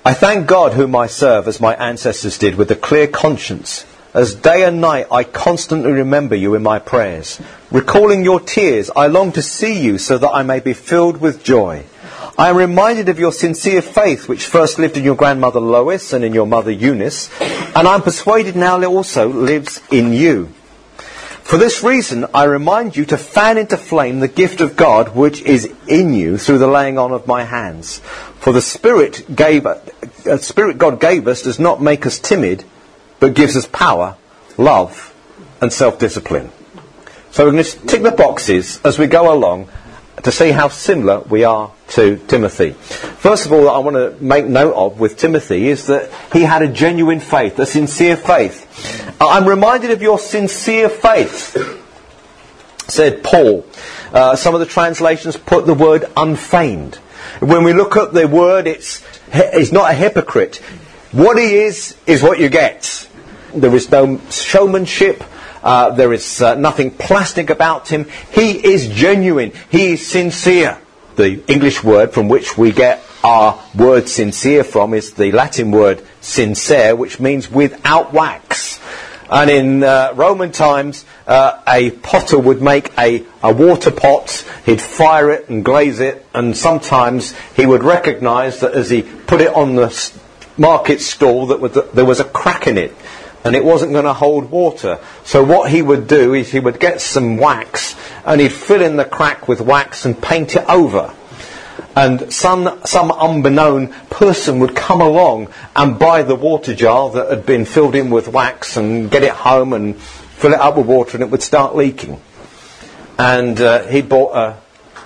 I thank God whom I serve as my ancestors did with a clear conscience. As day and night I constantly remember you in my prayers. Recalling your tears, I long to see you so that I may be filled with joy. I am reminded of your sincere faith which first lived in your grandmother Lois and in your mother Eunice, and I am persuaded now it also lives in you. For this reason, I remind you to fan into flame the gift of God which is in you through the laying on of my hands. For the Spirit God gave us does not make us timid, but gives us power, love, and self-discipline. So we're going to tick the boxes as we go along to see how similar we are to Timothy. First of all, I want to make note of with Timothy is that he had a genuine faith, a sincere faith. I'm reminded of your sincere faith, said Paul. Some of the translations put the word unfeigned. When we look at the word, he's not a hypocrite. What he is what you get. There is no showmanship. There is nothing plastic about him. He is genuine. He is sincere. The English word from which we get our word sincere from is the Latin word sincere, which means without wax. And in Roman times, a potter would make a water pot, he'd fire it and glaze it, and sometimes he would recognise that as he put it on the market stall that there was a crack in it, and it wasn't going to hold water. So what he would do is he would get some wax, and he'd fill in the crack with wax and paint it over. And some unbeknown person would come along and buy the water jar that had been filled in with wax and get it home and fill it up with water, and it would start leaking. And he bought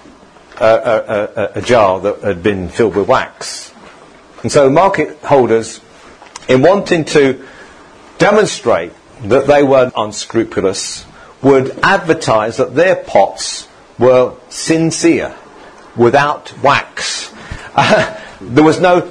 a jar that had been filled with wax. And so market holders, in wanting to demonstrate that they were unscrupulous, would advertise that their pots were sincere, without wax. There was no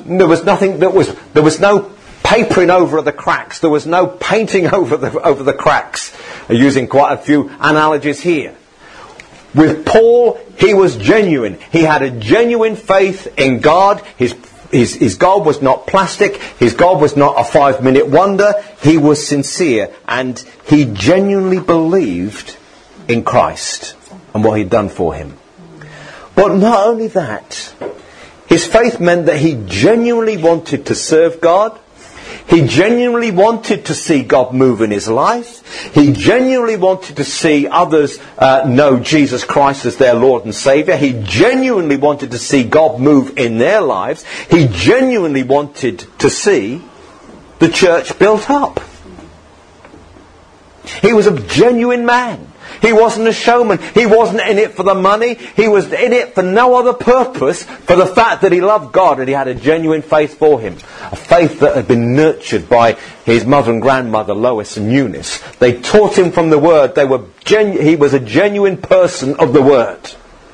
papering over the cracks. There was no painting over the cracks. Using quite a few analogies here. With Paul, he was genuine. He had a genuine faith in God. His God was not plastic. His God was not a 5-minute wonder. He was sincere, and he genuinely believed in Christ and what he'd done for him. But not only that, his faith meant that he genuinely wanted to serve God. He genuinely wanted to see God move in his life. He genuinely wanted to see others know Jesus Christ as their Lord and Saviour. He genuinely wanted to see God move in their lives. He genuinely wanted to see the church built up. He was a genuine man. He wasn't a showman. He wasn't in it for the money. He was in it for no other purpose, for the fact that he loved God and he had a genuine faith for him. A faith that had been nurtured by his mother and grandmother, Lois and Eunice. They taught him from the Word. He was a genuine person of the Word.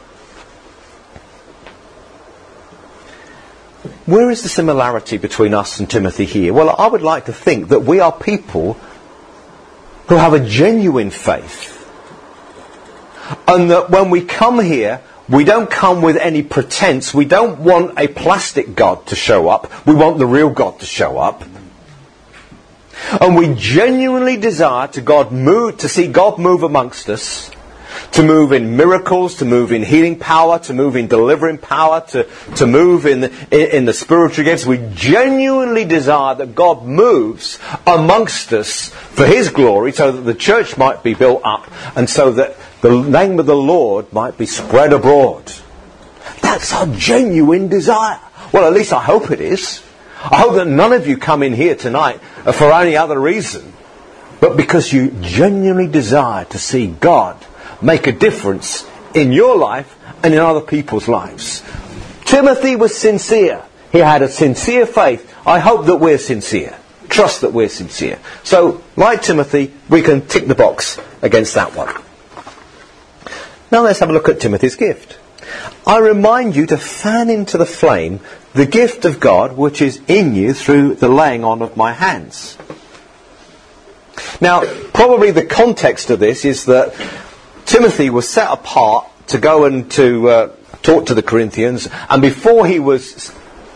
Where is the similarity between us and Timothy here? Well, I would like to think that we are people who have a genuine faith. And that when we come here, we don't come with any pretense. We don't want a plastic God to show up. We want the real God to show up. And we genuinely desire to see God move amongst us, to move in miracles, to move in healing power, to move in delivering power, to move in the spiritual gifts. We genuinely desire that God moves amongst us for His glory, so that the church might be built up, and so that the name of the Lord might be spread abroad. That's our genuine desire. Well, at least I hope it is. I hope that none of you come in here tonight for any other reason, but because you genuinely desire to see God make a difference in your life and in other people's lives. Timothy was sincere. He had a sincere faith. I hope that we're sincere. Trust that we're sincere. So, like Timothy, we can tick the box against that one. Now let's have a look at Timothy's gift. I remind you to fan into the flame the gift of God which is in you through the laying on of my hands. Now, probably the context of this is that Timothy was set apart to go and to talk to the Corinthians, and before he was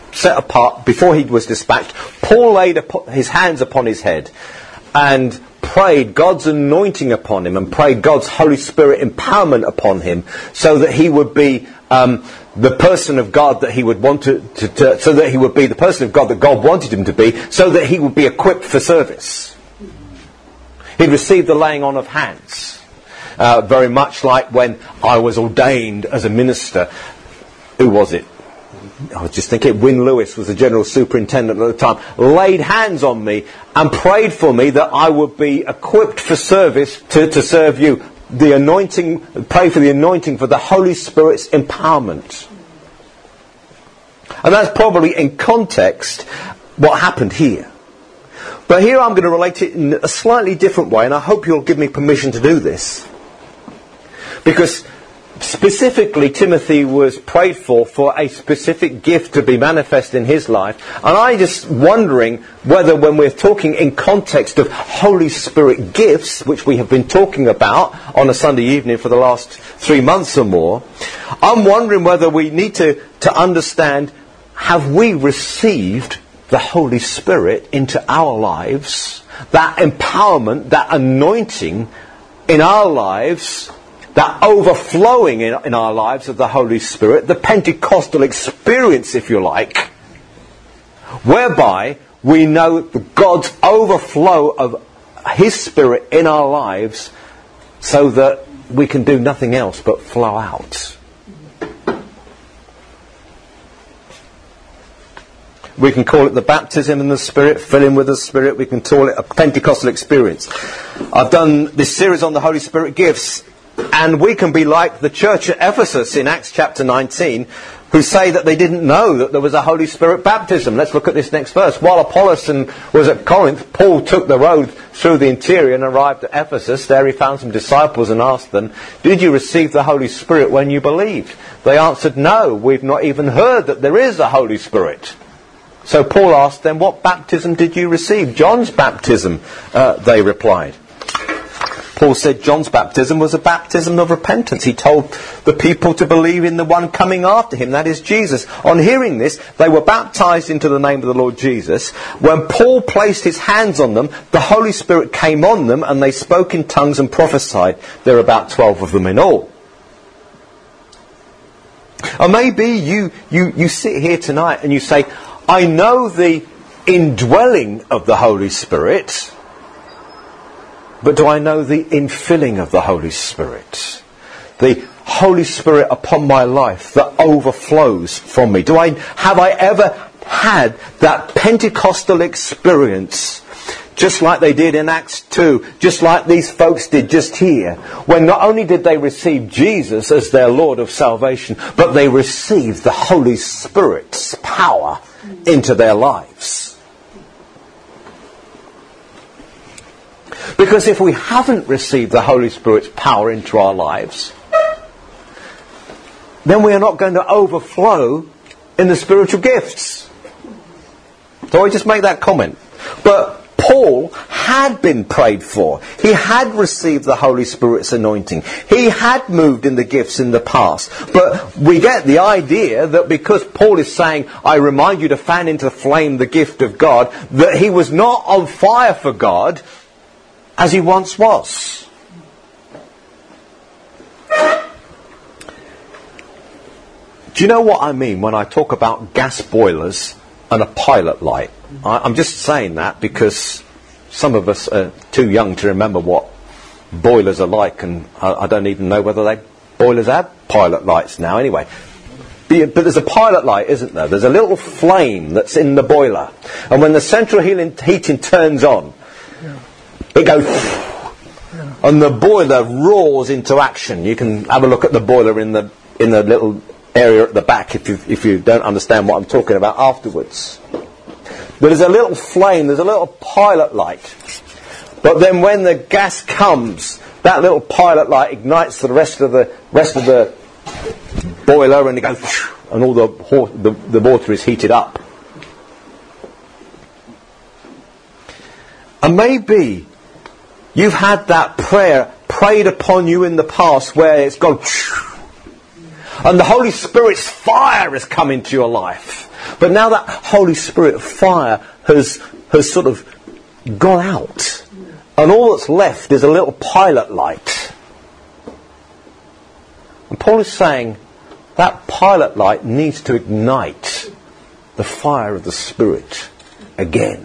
set apart, before he was dispatched, Paul laid his hands upon his head and prayed God's anointing upon him and prayed God's Holy Spirit empowerment upon him so that he would be the person of God that he would want so that he would be the person of God that God wanted him to be, so that he would be equipped for service. He'd received the laying on of hands. Very much like when I was ordained as a minister. Who was it? I was just thinking Wynne Lewis was the general superintendent at the time, laid hands on me and prayed for me that I would be equipped for service to serve you. The anointing, pray for the anointing for the Holy Spirit's empowerment. And that's probably in context what happened here. But here I'm going to relate it in a slightly different way, and I hope you'll give me permission to do this. Because specifically, Timothy was prayed for a specific gift to be manifest in his life. And I'm just wondering whether when we're talking in context of Holy Spirit gifts, which we have been talking about on a Sunday evening for the last 3 months or more, I'm wondering whether we need to understand, have we received the Holy Spirit into our lives? That empowerment, that anointing in our lives, that overflowing in our lives of the Holy Spirit, the Pentecostal experience, if you like, whereby we know God's overflow of His Spirit in our lives so that we can do nothing else but flow out. We can call it the baptism in the Spirit, filling with the Spirit. We can call it a Pentecostal experience. I've done this series on the Holy Spirit gifts, and we can be like the church at Ephesus in Acts chapter 19, who say that they didn't know that there was a Holy Spirit baptism. Let's look at this next verse. While Apollos was at Corinth, Paul took the road through the interior and arrived at Ephesus. There he found some disciples and asked them, "Did you receive the Holy Spirit when you believed?" They answered, "No, we've not even heard that there is a Holy Spirit." So Paul asked them, "What baptism did you receive?" "John's baptism," they replied. Paul said John's baptism was a baptism of repentance. He told the people to believe in the one coming after him, that is Jesus. On hearing this, they were baptized into the name of the Lord Jesus. When Paul placed his hands on them, the Holy Spirit came on them, and they spoke in tongues and prophesied. There are about 12 of them in all. Or maybe you sit here tonight and you say, "I know the indwelling of the Holy Spirit, but do I know the infilling of the Holy Spirit? The Holy Spirit upon my life that overflows from me. Have I ever had that Pentecostal experience, just like they did in Acts 2, just like these folks did just here, when not only did they receive Jesus as their Lord of salvation, but they received the Holy Spirit's power into their lives?" Because if we haven't received the Holy Spirit's power into our lives, then we are not going to overflow in the spiritual gifts. So I just make that comment. But Paul had been prayed for. He had received the Holy Spirit's anointing. He had moved in the gifts in the past. But we get the idea that because Paul is saying, "I remind you to fan into the flame the gift of God," that he was not on fire for God as he once was. Do you know what I mean when I talk about gas boilers and a pilot light? I'm just saying that because some of us are too young to remember what boilers are like, and I don't even know whether boilers have pilot lights now anyway. But there's a pilot light, isn't there? There's a little flame that's in the boiler, and when the central heating turns on, it goes, and the boiler roars into action. You can have a look at the boiler in the little area at the back if you don't understand what I'm talking about afterwards. There's a little flame, there's a little pilot light. But then when the gas comes, that little pilot light ignites the rest of the boiler, and it goes, and all the water is heated up. And maybe you've had that prayer prayed upon you in the past where it's gone, and the Holy Spirit's fire has come into your life. But now that Holy Spirit fire has sort of gone out, and all that's left is a little pilot light. And Paul is saying that pilot light needs to ignite the fire of the Spirit again.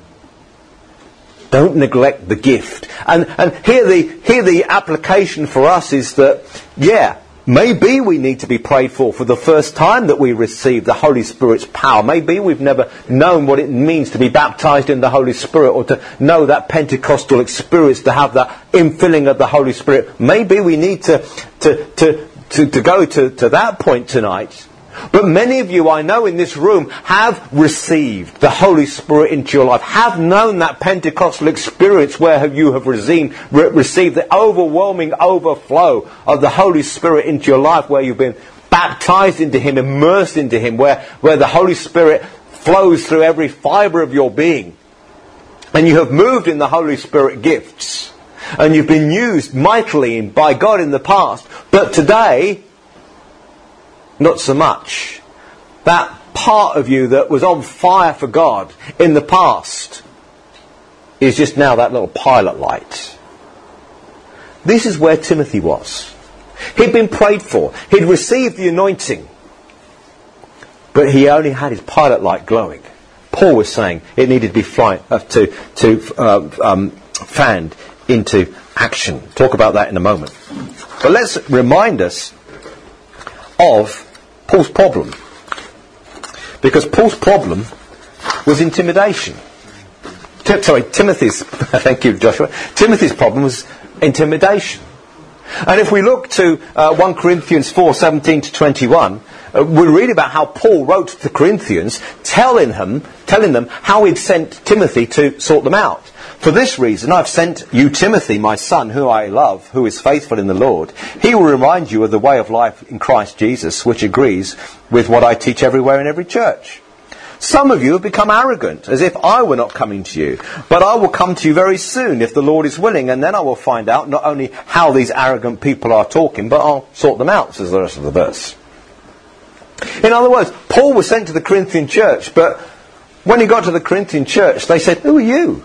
Don't neglect the gift. And here the application for us is that, maybe we need to be prayed for the first time that we receive the Holy Spirit's power. Maybe we've never known what it means to be baptized in the Holy Spirit, or to know that Pentecostal experience, to have that infilling of the Holy Spirit. Maybe we need to go to that point tonight. But many of you, I know, in this room have received the Holy Spirit into your life, have known that Pentecostal experience where you have received the overwhelming overflow of the Holy Spirit into your life, where you've been baptized into Him, immersed into Him, where the Holy Spirit flows through every fibre of your being. And you have moved in the Holy Spirit gifts. And you've been used mightily by God in the past. But today, not so much. That part of you that was on fire for God in the past is just now that little pilot light. This is where Timothy was. He'd been prayed for. He'd received the anointing. But he only had his pilot light glowing. Paul was saying it needed to be fanned into action. Talk about that in a moment. But let's remind us of Paul's problem. Because Paul's problem was intimidation. Timothy's, thank you, Joshua. Timothy's problem was intimidation. And if we look to 1 Corinthians 4:17 to 21, we read about how Paul wrote to the Corinthians, telling them how he'd sent Timothy to sort them out. For this reason, I've sent you Timothy, my son, who I love, who is faithful in the Lord. He will remind you of the way of life in Christ Jesus, which agrees with what I teach everywhere in every church. Some of you have become arrogant, as if I were not coming to you. But I will come to you very soon, if the Lord is willing, and then I will find out not only how these arrogant people are talking, but I'll sort them out, says the rest of the verse. In other words, Paul was sent to the Corinthian church, but when he got to the Corinthian church, they said, "Who are you?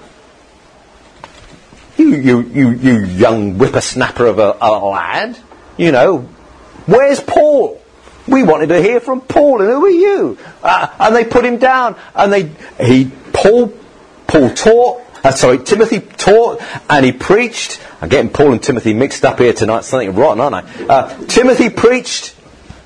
You young whippersnapper of a lad. You know, where's Paul? We wanted to hear from Paul, and who are you?" And they put him down, and Timothy taught, and he preached. I'm getting Paul and Timothy mixed up here tonight. Something rotten, aren't I? Timothy preached,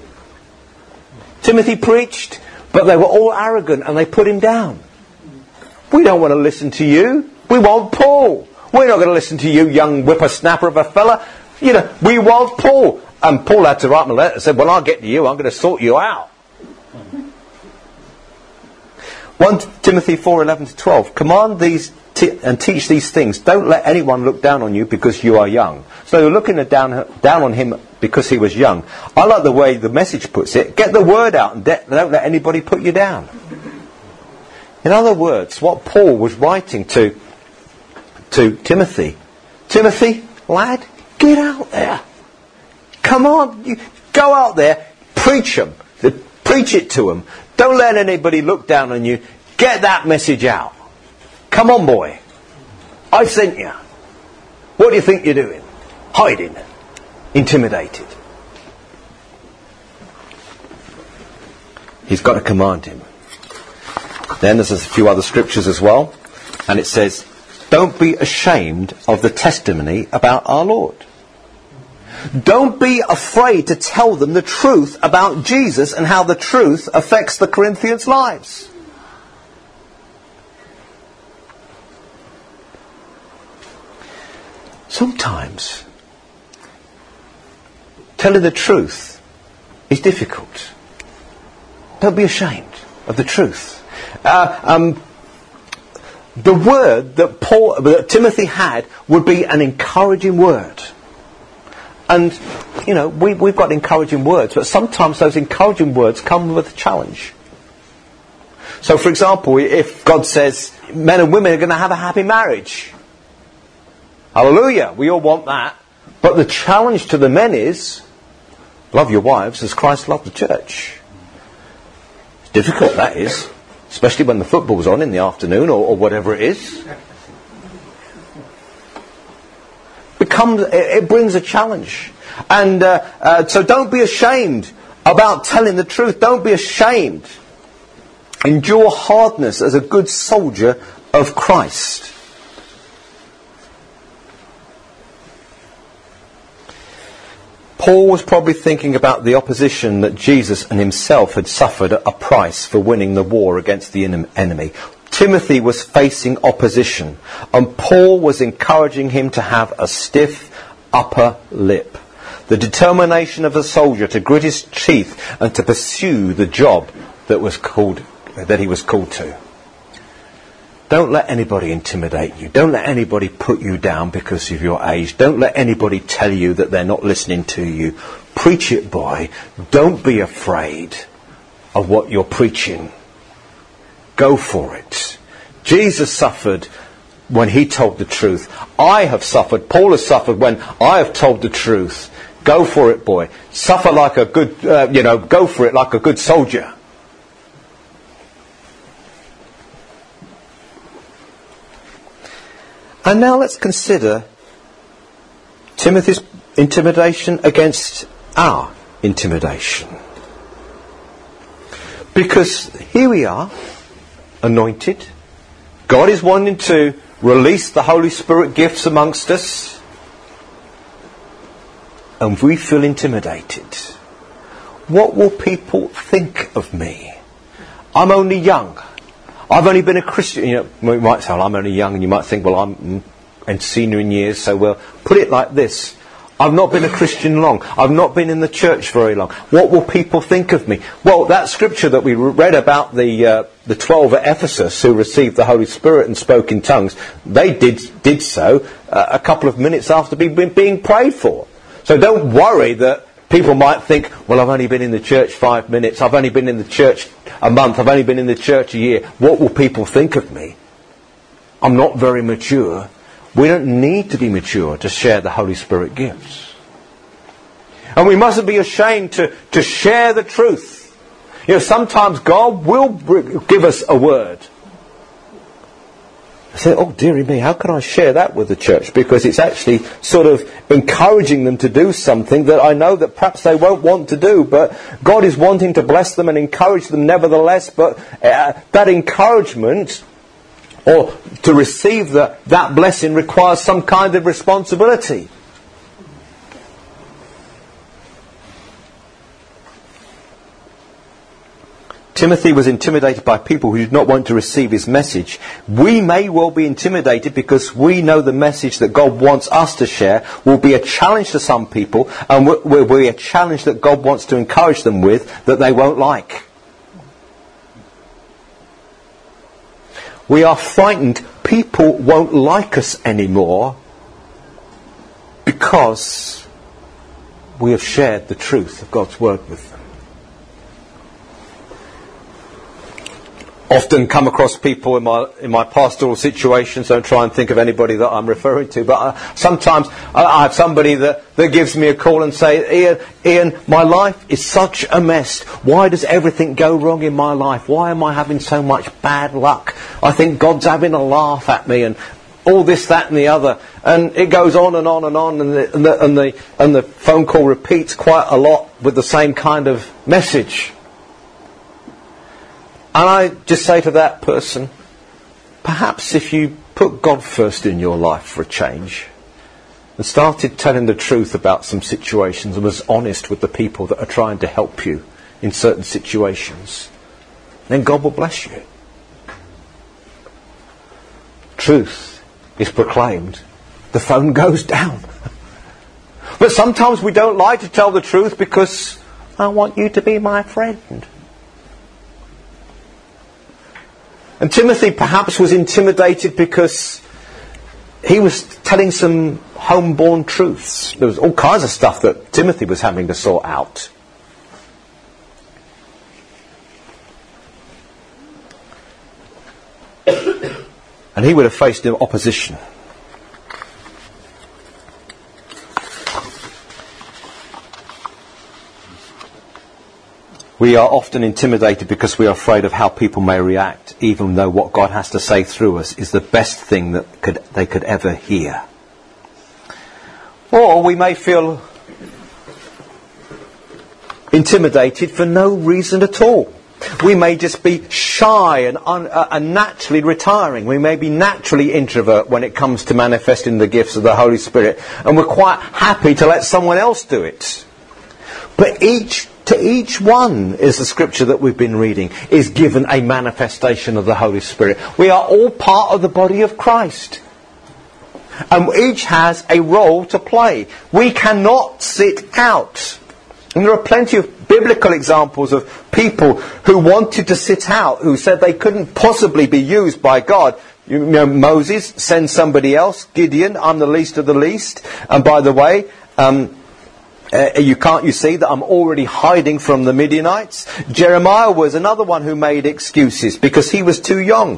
but they were all arrogant, and they put him down. We don't want to listen to you. We want Paul. We're not going to listen to you, young whippersnapper of a fella. You know, we want Paul. And Paul had to write him a letter and said, "When I get to you, I'm going to sort you out." 1 Timothy 4:11 to 12. Command these and teach these things. Don't let anyone look down on you because you are young. So you're looking down on him because he was young. I like the way the Message puts it. Get the word out and don't let anybody put you down. In other words, what Paul was writing to Timothy. Timothy, lad, get out there. Come on, you go out there, preach it to them. Don't let anybody look down on you. Get that message out. Come on, boy. I sent you. What do you think you're doing? Hiding. Intimidated. He's got to command him. Then there's a few other scriptures as well. And it says, don't be ashamed of the testimony about our Lord. Don't be afraid to tell them the truth about Jesus and how the truth affects the Corinthians' lives. Sometimes telling the truth is difficult. Don't be ashamed of the truth. The word that Timothy had would be an encouraging word. And, you know, we've got encouraging words, but sometimes those encouraging words come with a challenge. So, for example, if God says men and women are going to have a happy marriage, hallelujah, we all want that. But the challenge to the men is, love your wives as Christ loved the church. Difficult, that is. Especially when the football's on in the afternoon or whatever it is. It brings a challenge. And so don't be ashamed about telling the truth. Don't be ashamed. Endure hardness as a good soldier of Christ. Paul was probably thinking about the opposition that Jesus and himself had suffered at a price for winning the war against the enemy. Timothy was facing opposition, and Paul was encouraging him to have a stiff upper lip. The determination of a soldier to grit his teeth and to pursue the job that he was called to. Don't let anybody intimidate you. Don't let anybody put you down because of your age. Don't let anybody tell you that they're not listening to you. Preach it, boy. Don't be afraid of what you're preaching. Go for it. Jesus suffered when he told the truth. I have suffered. Paul has suffered when I have told the truth. Go for it, boy. Suffer like a good, go for it like a good soldier. And now let's consider Timothy's intimidation against our intimidation. Because here we are, anointed. God is wanting to release the Holy Spirit gifts amongst us. And we feel intimidated. What will people think of me? I'm only young. I've only been a Christian. You might say, well, I'm only young, and you might think, well, I'm senior in years, so we'll put it like this. I've not been a Christian long. I've not been in the church very long. What will people think of me? Well, that scripture that we read about the 12 at Ephesus who received the Holy Spirit and spoke in tongues, they did so a couple of minutes after being prayed for. So don't worry that people might think, well, I've only been in the church 5 minutes. I've only been in the church a month. I've only been in the church a year. What will people think of me? I'm not very mature. We don't need to be mature to share the Holy Spirit gifts. And we mustn't be ashamed to share the truth. Sometimes God will give us a word. I say, oh dearie me, how can I share that with the church? Because it's actually sort of encouraging them to do something that I know that perhaps they won't want to do, but God is wanting to bless them and encourage them nevertheless. But that encouragement, or to receive that blessing, requires some kind of responsibility. Timothy was intimidated by people who did not want to receive his message. We may well be intimidated because we know the message that God wants us to share will be a challenge to some people, and will be a challenge that God wants to encourage them with that they won't like. We are frightened people won't like us anymore because we have shared the truth of God's word with them. Often come across people in my pastoral situations. Don't try and think of anybody that I'm referring to, but sometimes I have somebody that gives me a call and say, Ian, my life is such a mess. Why does everything go wrong in my life? Why am I having so much bad luck? I think God's having a laugh at me, and all this, that, and the other, and it goes on and on and on, and the phone call repeats quite a lot with the same kind of message. And I just say to that person, perhaps if you put God first in your life for a change and started telling the truth about some situations and was honest with the people that are trying to help you in certain situations, then God will bless you. Truth is proclaimed, the phone goes down. But sometimes we don't like to tell the truth because I want you to be my friend. And Timothy perhaps was intimidated because he was telling some homeborn truths. There was all kinds of stuff that Timothy was having to sort out. And he would have faced opposition. We are often intimidated because we are afraid of how people may react, even though what God has to say through us is the best thing that they could ever hear. Or we may feel intimidated for no reason at all. We may just be shy and naturally retiring. We may be naturally introvert when it comes to manifesting the gifts of the Holy Spirit, and we're quite happy to let someone else do it. But to each one, is the scripture that we've been reading, is given a manifestation of the Holy Spirit. We are all part of the body of Christ. And each has a role to play. We cannot sit out. And there are plenty of biblical examples of people who wanted to sit out, who said they couldn't possibly be used by God. You know, Moses, send somebody else. Gideon, I'm the least of the least. And by the way, you see that I'm already hiding from the Midianites. Jeremiah was another one who made excuses because he was too young.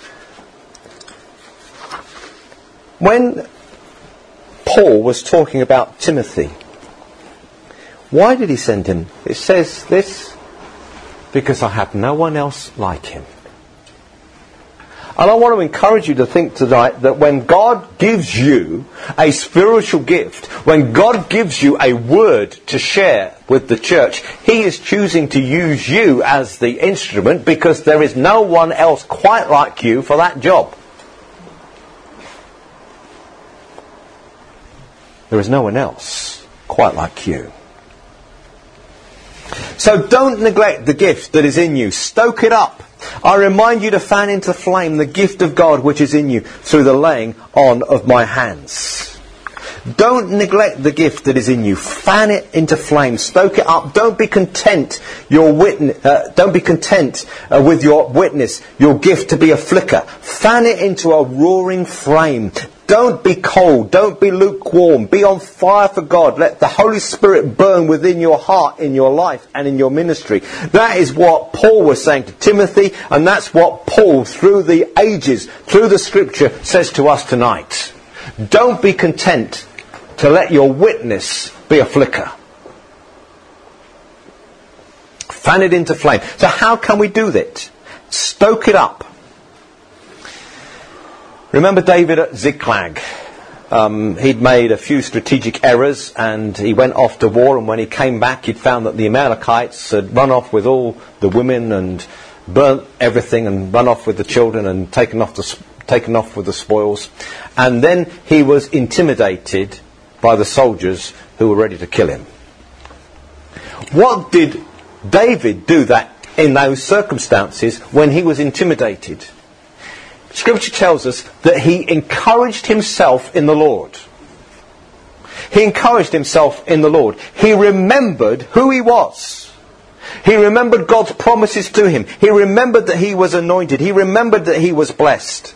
When Paul was talking about Timothy, why did he send him? It says this, because I have no one else like him. And I want to encourage you to think tonight that when God gives you a spiritual gift, when God gives you a word to share with the church, He is choosing to use you as the instrument because there is no one else quite like you for that job. There is no one else quite like you. So don't neglect the gift that is in you. Stoke it up. I remind you to fan into flame the gift of God which is in you through the laying on of my hands. Don't neglect the gift that is in you. Fan it into flame. Stoke it up. Don't be content with your witness, your gift to be a flicker. Fan it into a roaring flame. Don't be cold. Don't be lukewarm. Be on fire for God. Let the Holy Spirit burn within your heart, in your life, and in your ministry. That is what Paul was saying to Timothy, and that's what Paul, through the ages, through the Scripture, says to us tonight. Don't be content to let your witness be a flicker. Fan it into flame. So how can we do that? Stoke it up. Remember David at Ziklag? He'd made a few strategic errors and he went off to war, and when he came back he'd found that the Amalekites had run off with all the women and burnt everything and run off with the children and taken off with the spoils. And then he was intimidated by the soldiers who were ready to kill him. What did David do that in those circumstances when he was intimidated? Scripture tells us that he encouraged himself in the Lord. He encouraged himself in the Lord. He remembered who he was. He remembered God's promises to him. He remembered that he was anointed. He remembered that he was blessed.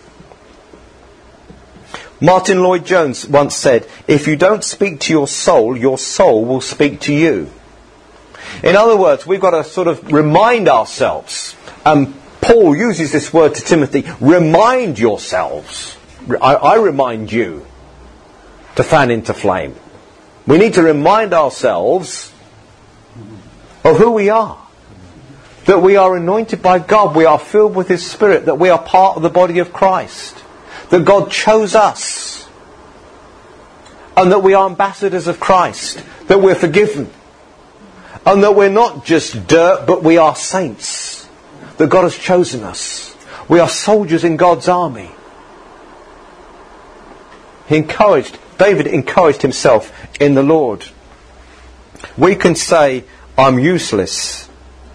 Martin Lloyd-Jones once said, if you don't speak to your soul will speak to you. In other words, we've got to sort of remind ourselves. Paul uses this word to Timothy, remind yourselves. I remind you to fan into flame. We need to remind ourselves of who we are. That we are anointed by God, we are filled with His Spirit, that we are part of the body of Christ. That God chose us. And that we are ambassadors of Christ. That we're forgiven. And that we're not just dirt, but we are saints. That God has chosen us. We are soldiers in God's army. David encouraged himself in the Lord. We can say, I'm useless.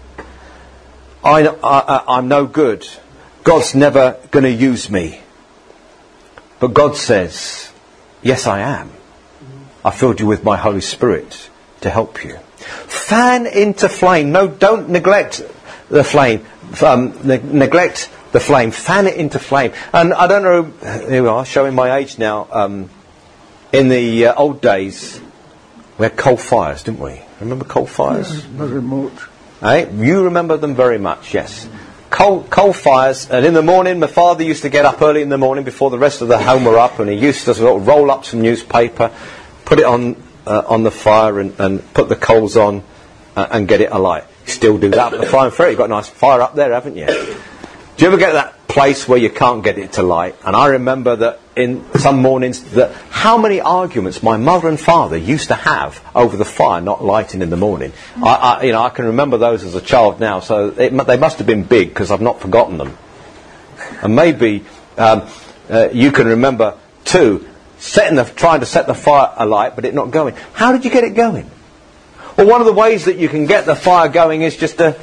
I'm no good. God's never going to use me. But God says, yes, I am. I filled you with my Holy Spirit to help you. Fan into flame. No, don't neglect the flame. Neglect the flame. Fan it into flame. And I don't know, here we are, showing my age now. In the old days, we had coal fires, didn't we? Remember coal fires? Yes, very much. You remember them very much, yes. Coal fires, and in the morning, my father used to get up early in the morning before the rest of the home were up, and he used to sort of roll up some newspaper, put it on the fire, and put the coals on, and get it alight. Still do that with the frying ferret. You've got a nice fire up there, haven't you? Do you ever get to that place where you can't get it to light? And I remember that in some mornings, that how many arguments my mother and father used to have over the fire not lighting in the morning. I can remember those as a child now, so they must have been big because I've not forgotten them. And maybe you can remember too, trying to set the fire alight, but it not going. How did you get it going? Well, one of the ways that you can get the fire going is just to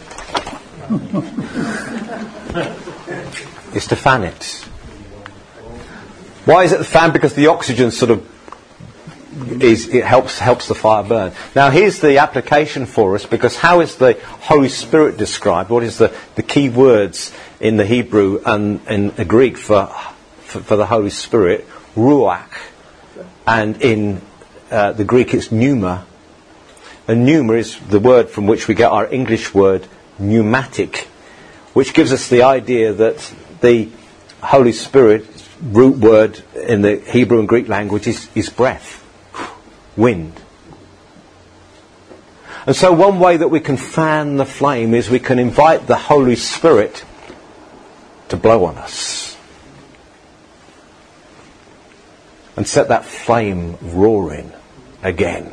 fan it. Why is it the fan? Because the oxygen sort of helps the fire burn. Now here's the application for us, because how is the Holy Spirit described? What is the key words in the Hebrew and in the Greek for the Holy Spirit? Ruach, and in the Greek it's pneuma. And pneuma is the word from which we get our English word pneumatic, which gives us the idea that the Holy Spirit root word in the Hebrew and Greek language is breath, wind. And so one way that we can fan the flame is we can invite the Holy Spirit to blow on us and set that flame roaring again.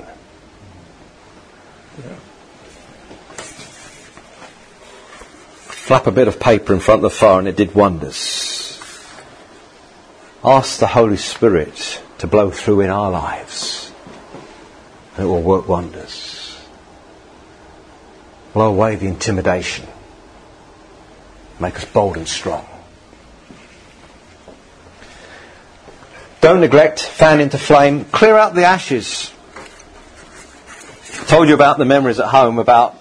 Flap a bit of paper in front of the fire and it did wonders. Ask the Holy Spirit to blow through in our lives and it will work wonders. Blow away the intimidation. Make us bold and strong. Don't neglect, fan into flame, clear out the ashes. I told you about the memories at home about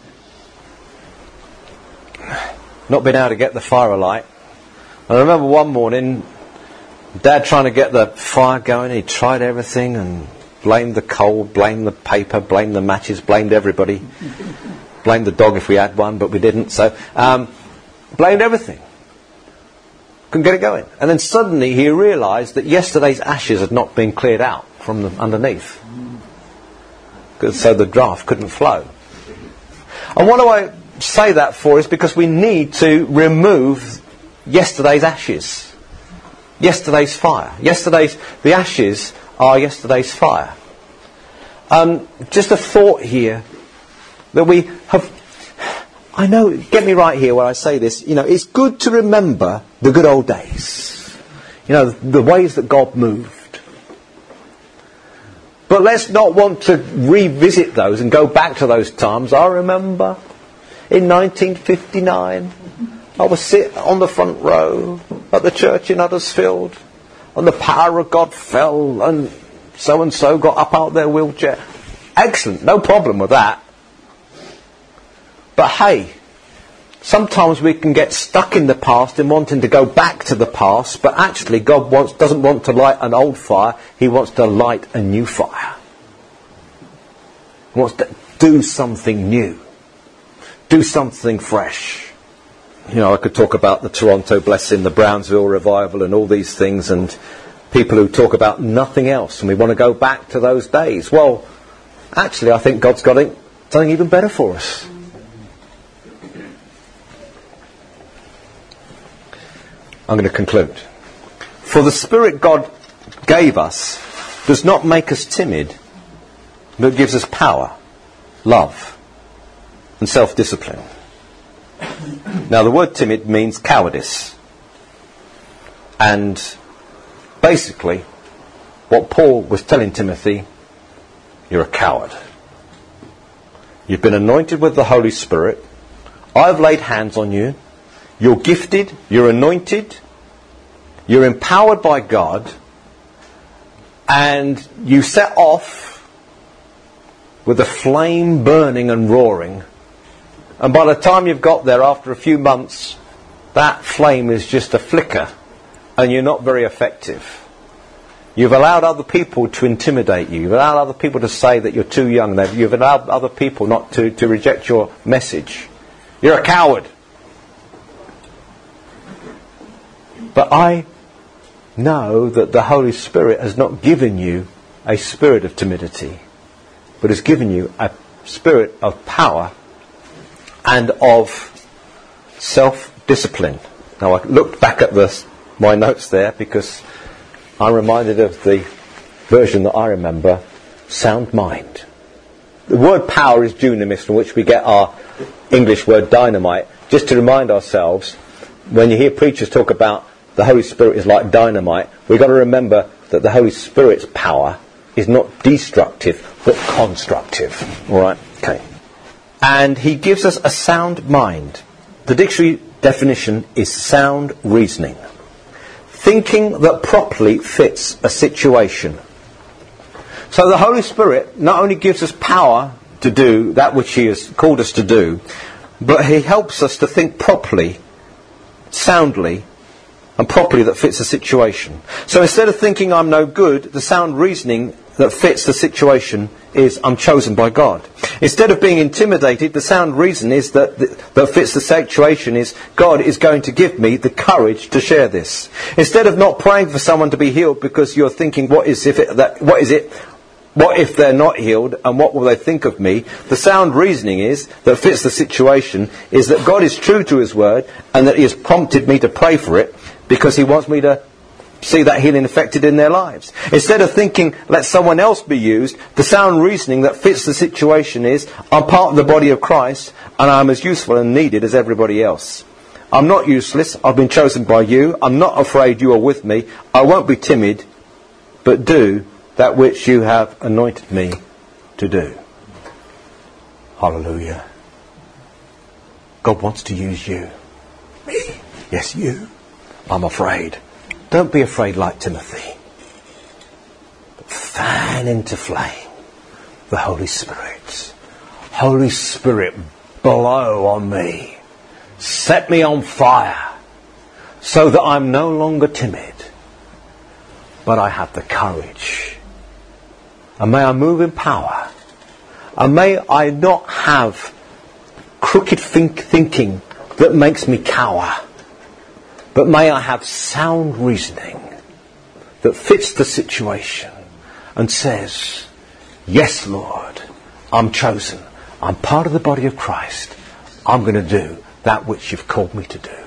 not being able to get the fire alight. I remember one morning, Dad trying to get the fire going. He tried everything and blamed the coal, blamed the paper, blamed the matches, blamed everybody. Blamed the dog if we had one, but we didn't. So, blamed everything. Couldn't get it going. And then suddenly he realised that yesterday's ashes had not been cleared out from underneath. So the draft couldn't flow. And what do I say that for is because we need to remove yesterday's ashes. Yesterday's fire. The ashes are yesterday's fire. Just a thought here that we have. I know, get me right here when I say this, it's good to remember the good old days. The ways that God moved. But let's not want to revisit those and go back to those times. I remember in 1959, I was sitting on the front row at the church in Huddersfield, and the power of God fell, and so got up out of their wheelchair. Excellent, no problem with that. But hey, sometimes we can get stuck in the past and wanting to go back to the past, but actually God doesn't want to light an old fire, He wants to light a new fire. He wants to do something new. Do something fresh. I could talk about the Toronto blessing, the Brownsville revival and all these things, and people who talk about nothing else, and we want to go back to those days. Well, actually I think God's got something even better for us. I'm going to conclude. For the Spirit God gave us does not make us timid, but gives us power, love, and self-discipline. Now the word timid means cowardice. And basically, what Paul was telling Timothy, you're a coward. You've been anointed with the Holy Spirit. I've laid hands on you. You're gifted, you're anointed, you're empowered by God, and you set off with the flame burning and roaring, and by the time you've got there after a few months, that flame is just a flicker and you're not very effective. You've allowed other people to intimidate you. You've allowed other people to say that you're too young. You've allowed other people not to reject your message. You're a coward. But I know that the Holy Spirit has not given you a spirit of timidity, but has given you a spirit of power and of self-discipline. Now, I looked back at my notes there because I'm reminded of the version that I remember, sound mind. The word power is dunamis, from which we get our English word dynamite. Just to remind ourselves, when you hear preachers talk about the Holy Spirit is like dynamite, we've got to remember that the Holy Spirit's power is not destructive, but constructive. All right? Okay. And he gives us a sound mind. The dictionary definition is sound reasoning. Thinking that properly fits a situation. So the Holy Spirit not only gives us power to do that which he has called us to do, but he helps us to think properly, soundly, and properly that fits the situation. So instead of thinking I'm no good, the sound reasoning that fits the situation is I'm chosen by God. Instead of being intimidated, the sound reason is that fits the situation is God is going to give me the courage to share this. Instead of not praying for someone to be healed because you're thinking what if they're not healed and what will they think of me? The sound reasoning is that fits the situation is that God is true to his word and that he has prompted me to pray for it because he wants me to see that healing effected in their lives. Instead of thinking, let someone else be used, the sound reasoning that fits the situation is, I'm part of the body of Christ and I'm as useful and needed as everybody else. I'm not useless, I've been chosen by you, I'm not afraid you are with me, I won't be timid, but do that which you have anointed me to do. Hallelujah. God wants to use you. Me? Yes, you. I'm afraid. Don't be afraid like Timothy. But fan into flame the Holy Spirit. Holy Spirit, blow on me. Set me on fire so that I'm no longer timid, but I have the courage. And may I move in power. And may I not have crooked thinking that makes me cower. But may I have sound reasoning that fits the situation and says, yes, Lord, I'm chosen. I'm part of the body of Christ. I'm going to do that which you've called me to do.